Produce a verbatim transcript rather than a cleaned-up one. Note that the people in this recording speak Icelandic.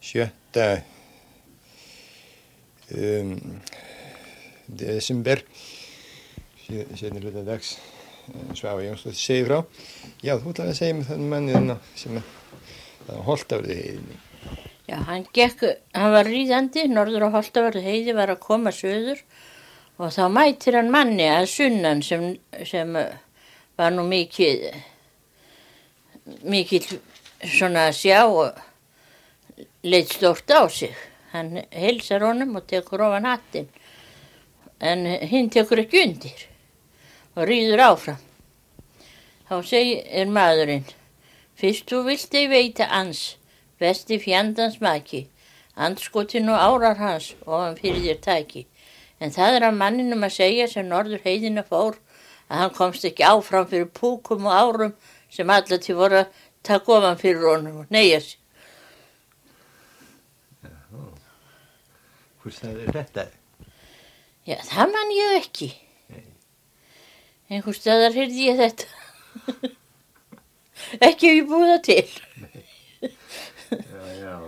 sjötta um, desember, seinni hluta dags, Svava Jónsdóttir segir frá. Já, þú ætlaði að segja mér þann manni sem að Holtavörðuheiðinni. Já, hann gekk, hann var ríðandi, norður á Holtavörðuheiði, var að koma suður og þá mætir hann manni að sunnan sem, sem var nú mikið, mikið svona að sjá og leit stórt á sig. Hann heilsar honum og tekur ofan hattinn, en hinn tekur ekki undir og ríður áfram. Þá segir maðurinn, fyrst þú vilt ei veita ans, besti fjandans maki, andskotin og árar hans ofan fyrir þér taki. En það er að manninum að segja sem norður heiðina fór að hann komst ekki áfram fyrir púkum og árum sem alla til voru að taka ofan fyrir honum og neyja sig. Já, hvers það er þetta? Já, það man ég ekki. Nei. Einhvers staðar heyrði ég þetta. Ekki ef ég búið það til. Já, já.